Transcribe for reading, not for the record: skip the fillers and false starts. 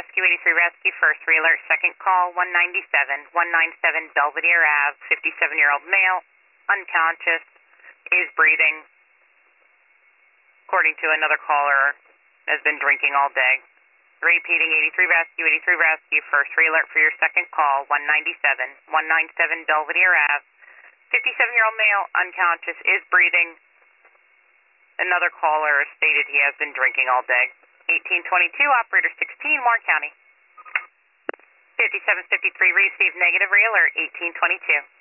Rescue, 83 Rescue, first re-alert, second call, 197 Belvedere Ave, 57-year-old male, unconscious, is breathing. According to another caller, has been drinking all day. Repeating, 83 Rescue, first re-alert for your second call, 197 Belvedere Ave, 57-year-old male, unconscious, is breathing. Another caller stated he has been drinking all day. 1822, operator 16, Warren County. 5753, received negative re-alert, 1822.